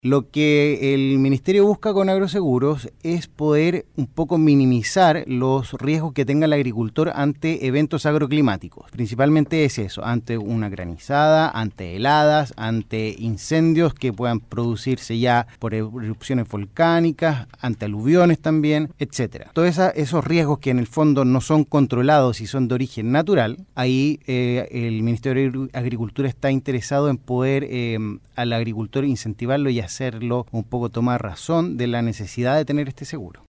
Lo que el Ministerio busca con agroseguros es poder un poco minimizar los riesgos que tenga el agricultor ante eventos agroclimáticos. Principalmente es eso, ante una granizada, ante heladas, ante incendios que puedan producirse ya por erupciones volcánicas, ante aluviones también, etcétera. Todos esos riesgos que en el fondo no son controlados y son de origen natural, ahí el Ministerio de Agricultura está interesado en poder al agricultor incentivarlo y hacerlo un poco tomar razón de la necesidad de tener este seguro.